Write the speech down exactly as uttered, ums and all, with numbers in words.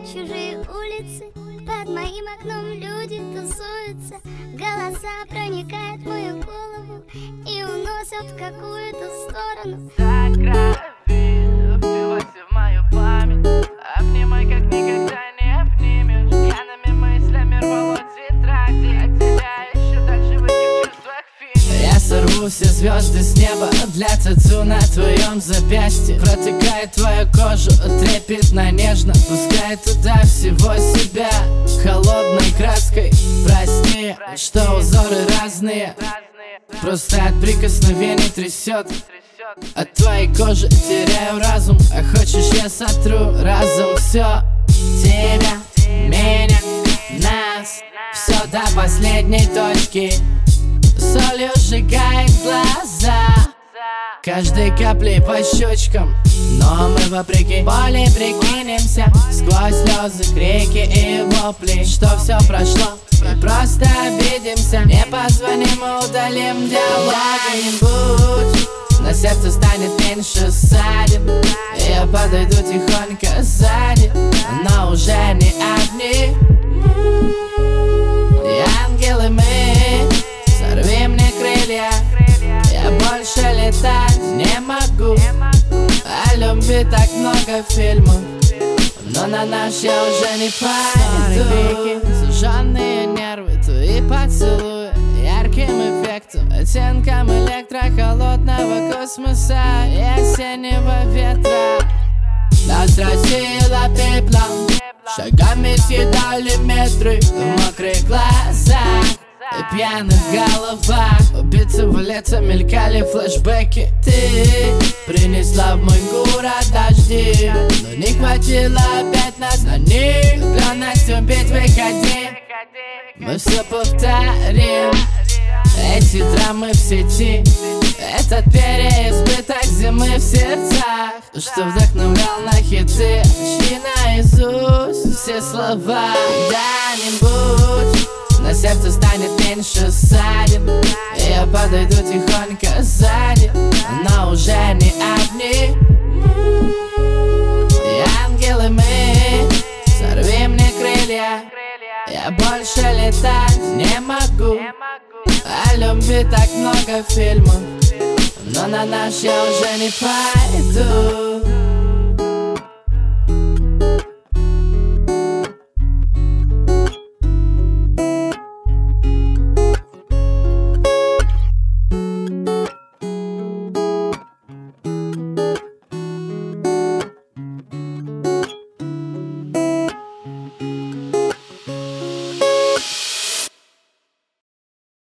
чужие улицы, под моим окном люди тусуются. Голоса проникают в мою голову и уносят в какую-то сторону. За крови, впивайся в мою память, обнимай, как никогда не обнимешь. Пьяными мыслями рвало тетради, отделяя еще дальше в этих чувствах финиш. Я сорву все звезды с неба для тату на твоем запястье. Протыкает твою кожу трепетно, нежно, пускай туда всего себя холодной краской. Прости, что узоры разные, просто от прикосновений трясет. От твоей кожи теряю разум, а хочешь я сотру разом все. Тебя, меня, нас, все до последней точки. Солью сжигает глаза, каждой каплей по щечкам. Но мы вопреки боли прикинемся сквозь слезы, крики и вопли, что все прошло, мы просто обидимся. Не позвоним, мы удалим диалог. Когда-нибудь на сердце станет меньше ссадин, я подойду тихонько сзади, но уже не одни. И ангелы мы, сорви мне крылья, я больше летать не могу. О любви так много фильмов, но на наш я уже не пойду. Суженные нервы, твои поцелуи ярким эффектом, оттенком электрохолодного космоса и осеннего ветра. Нас разило пеплом, шагами съедали метры в мокрых глазах и пьяных головах. Убийцы в лето мелькали флешбеки. Ты принесла в мой город дожди, но не хватило опять нас на них. Клянусь убить, выходи, мы все повторим. Эти драмы в сети, этот переизбыток зимы в сердцах, что вдохновлял на хиты, чьи наизусть все слова. Когда-нибудь на сердце станет меньше ссадин, я подойду тихонько сзади, но уже не одни. И ангелы мы, сорви мне крылья, я больше летать не могу. О любви так много фильмов, но на наш я уже не пойду.